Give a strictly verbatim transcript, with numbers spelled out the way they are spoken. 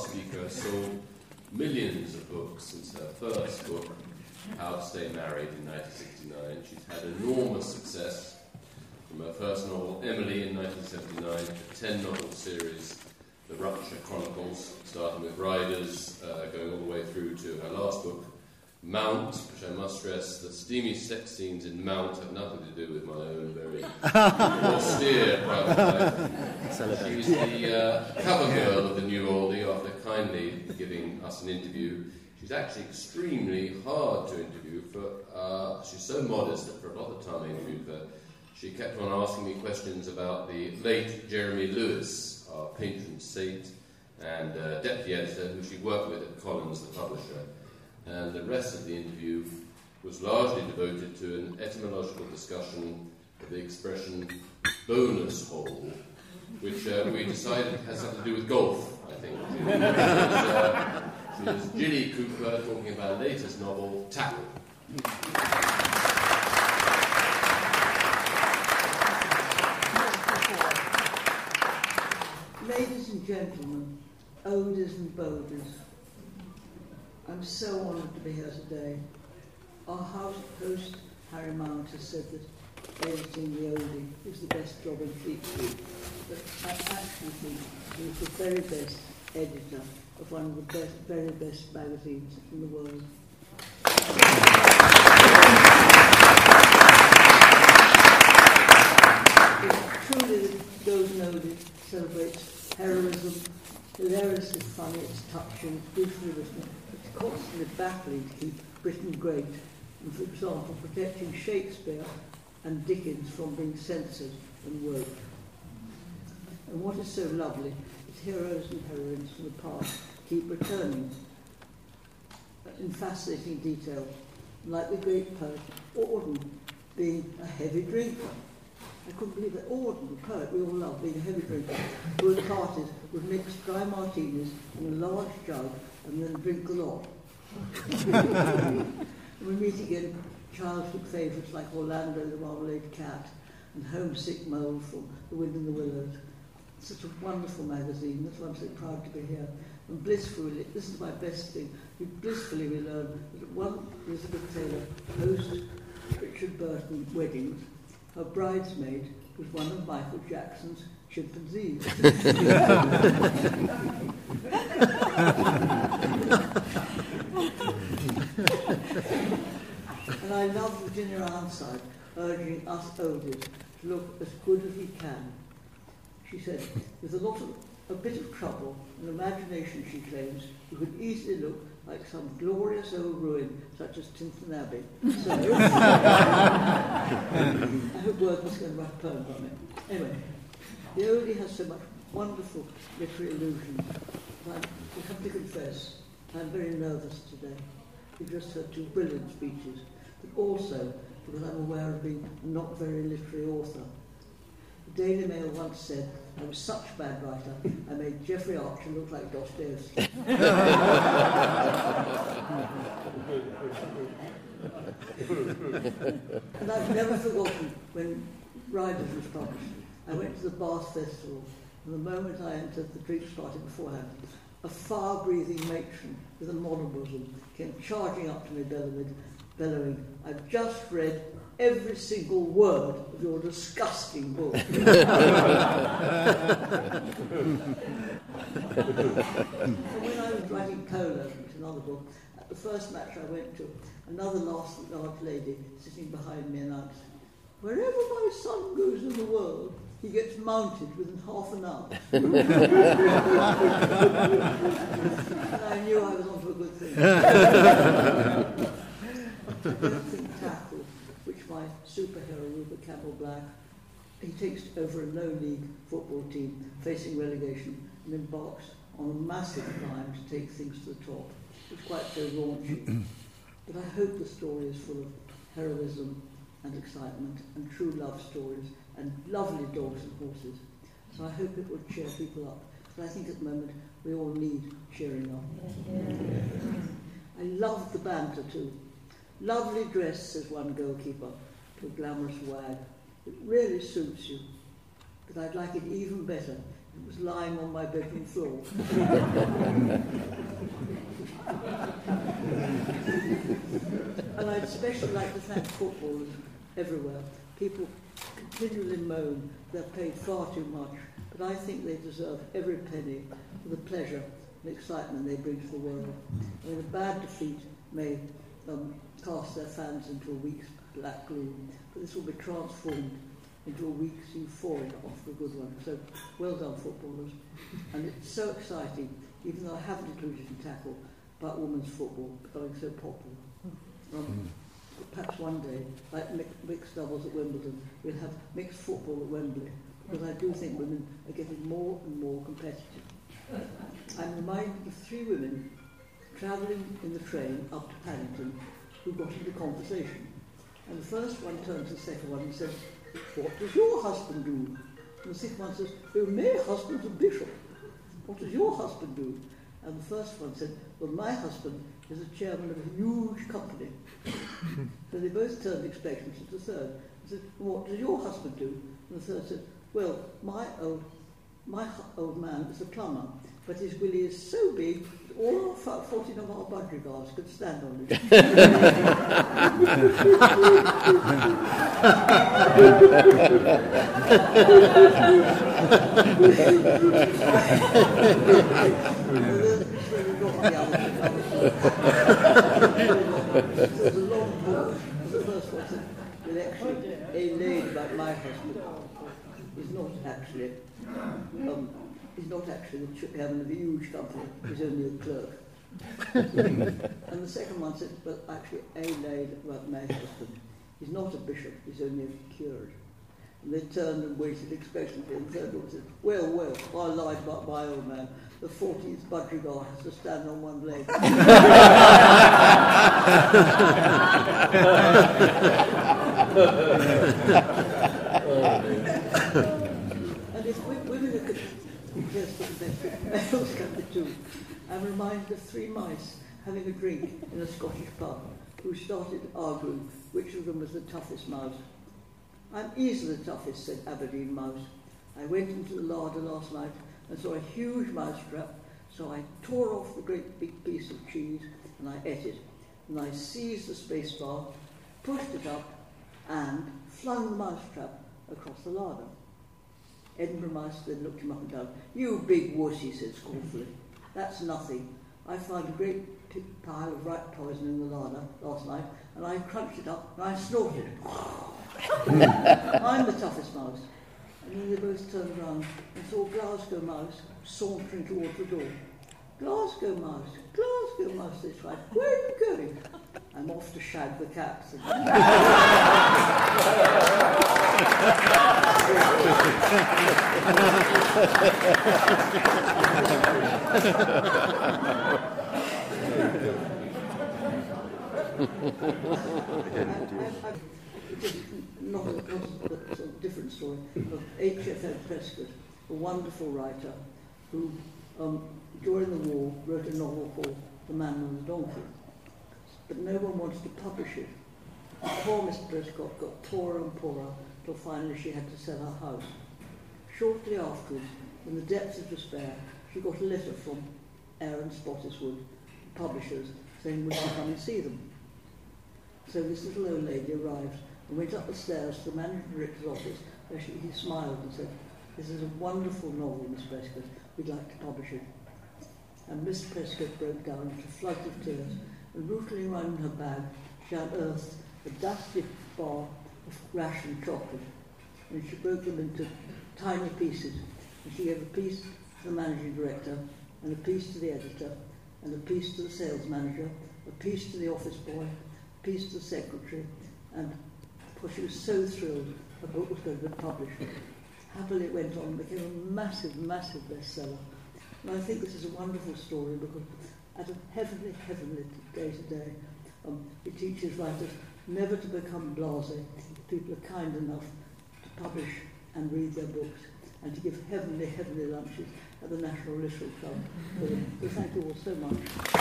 last speaker sold millions of books since her first book, How to Stay Married, in nineteen sixty-nine. She's had enormous success from her first novel, Emily, in nineteen seventy-nine, to a ten-novel series, The Rupture Chronicles, starting with Riders, uh, going all the way through to her last book, Mount, which I must stress, the steamy sex scenes in Mount have nothing to do with my own very austere private life. She's the uh, cover girl of the New Oldie after kindly giving us an interview. She's actually extremely hard to interview. For uh, she's so modest that for a lot of time I interviewed her, she kept on asking me questions about the late Jeremy Lewis, our patron saint and uh, deputy editor, who she worked with at Collins, the publisher. And the rest of the interview was largely devoted to an etymological discussion of the expression bonus hole, which uh, we decided has something to do with golf, I think. She was, uh, she was Ginny Cooper talking about her latest novel, Tackle. Ladies and gentlemen, oldies and boldies, I'm so honoured to be here today. Our house host, Harry Mount, has said that editing the oldie is the best job in Fleet Street, but I actually think he's the very best editor of one of the best, very best magazines in the world. It's truly Those Oldie celebrates heroism, hilariously funny, it's touching, it's beautifully written. It's constantly battling to keep Britain great, and for example, protecting Shakespeare and Dickens from being censored and woke. And what is so lovely is heroes and heroines from the past keep returning in fascinating detail, like the great poet Auden being a heavy drinker. I couldn't believe that Auden, the poet we all love, being a heavy drinker, who at parties would mix dry martinis in a large jug and then drink a lot. And we meet again childhood favourites like Orlando the Marmalade Cat and Homesick Mole from The Wind in the Willows. It's such a wonderful magazine, that's why I'm so proud to be here. And blissfully, this is my best thing, we blissfully we learn that one Elizabeth Taylor hosts Richard Burton weddings, her bridesmaid was one of Michael Jackson's chimpanzees. And I love Virginia Ironside urging us oldies to look as good as we can. She said, with a lot of, a bit of trouble and imagination, she claims, you could easily look like some glorious old ruin, such as Tintern Abbey. So, I hope Wordsworth's going to write a poem on it. Anyway, the oldie has so much wonderful literary allusions. I have to confess, I'm very nervous today. We've just heard two brilliant speeches, but also because I'm aware of being a not very literary author. The Daily Mail once said, I was such a bad writer, I made Jeffrey Archer look like Dostoevsky. And I've never forgotten when Riders was published. I went to the Bath Festival, and the moment I entered the drinks party beforehand, a fire-breathing matron with a monobosom came charging up to me, bellowing, bellowing, I've just read every single word of your disgusting book. And when I was writing Cola, which is another book, at the first match I went to, another last large lady sitting behind me announced, wherever my son goes in the world, he gets mounted within half an hour. And I knew I was onto a good thing. I don't think Tackle, which my superhero, Rupert Campbell Black, he takes over a no-league football team facing relegation and embarks on a massive climb to take things to the top. It's quite so raunchy. But I hope the story is full of heroism and excitement and true love stories and lovely dogs and horses. So I hope it will cheer people up. But I think at the moment we all need cheering up. Yeah. I love the banter too. Lovely dress, says one goalkeeper to a glamorous wag. It really suits you. But I'd like it even better It was lying on my bedroom floor. And I'd especially like to thank footballers everywhere. People continually moan they're paid far too much, but I think they deserve every penny for the pleasure and excitement they bring to the world. I mean, a bad defeat may um, cast their fans into a week's black gloom, but this will be transformed into a week's euphoria after a good one. So, well done, footballers. And it's so exciting, even though I haven't included in tackle, about women's football becoming so popular. Um, perhaps one day, like mixed doubles at Wimbledon, we'll have mixed football at Wembley, because I do think women are getting more and more competitive. I'm reminded of three women travelling in the train up to Paddington who got into conversation. And the first one turned to the second one and said, "What does your husband do?" And the second one says, "Oh, my husband's a bishop. What does your husband do?" And the first one said, "Well, my husband is the chairman of a huge company." So they both turned expectant to the third and said, "What does your husband do?" And the third said, "Well, my old, my old man is a plumber, but his willy is so big that all our fourteen of our budgerigars could stand on it." There was a long pause. The first one said, "Well, actually, a lady like my husband is not actually, um, is not actually the chairman of a huge company. He's only a clerk." And the second one said, "Well, actually, a lady like my husband is not a bishop. He's only a curate." And they turned and waited expectantly, and the third one said, "Well, well, I lied about my old man. The fourteenth budgerigar has to stand on one leg." And if women are contesting, males can be too. I'm reminded of three mice having a drink in a Scottish pub who started arguing which of them was the toughest mouse. "I'm easily the toughest," said Aberdeen Mouse. "I went into the larder last night and saw a huge mouse trap, so I tore off the great big piece of cheese and I ate it. And I seized the space bar, pushed it up, and flung the mouse trap across the larder." Edinburgh Mouse then looked him up and down. "You big wuss," he said scornfully. "That's nothing. I found a great p- pile of rat poison in the larder last night, and I crunched it up and I snorted it. I'm the toughest mouse." And then they both turned round and saw Glasgow Mouse sauntering towards the door. "Glasgow Mouse, Glasgow Mouse," they cried. "Where are you going?" "I'm off to shag the cat," said Not a, not a, a different story of H F N Prescott, a wonderful writer who, um, during the war, wrote a novel called The Man and the Donkey. But no one wanted to publish it. Poor Miss Prescott got poorer and poorer till finally she had to sell her house. Shortly afterwards, in the depths of despair, she got a letter from Aaron Spottiswoode, publishers, saying would she come and see them. So this little old lady arrived and went up the stairs to the managing director's office, where she, he smiled and said, "This is a wonderful novel, Miss Prescott. We'd like to publish it." And Miss Prescott broke down into a flood of tears, and rooting around in her bag, she unearthed a dusty bar of ration chocolate, and she broke them into tiny pieces, and she gave a piece to the managing director, and a piece to the editor, and a piece to the sales manager, a piece to the office boy, a piece to the secretary, and for she was so thrilled her book was going to be published. Happily it went on and became a massive, massive bestseller. And I think this is a wonderful story because at a heavenly, heavenly day to day, um, it teaches writers never to become blasé. People are kind enough to publish and read their books and to give heavenly, heavenly lunches at the National Literary Club. So, so thank you all so much.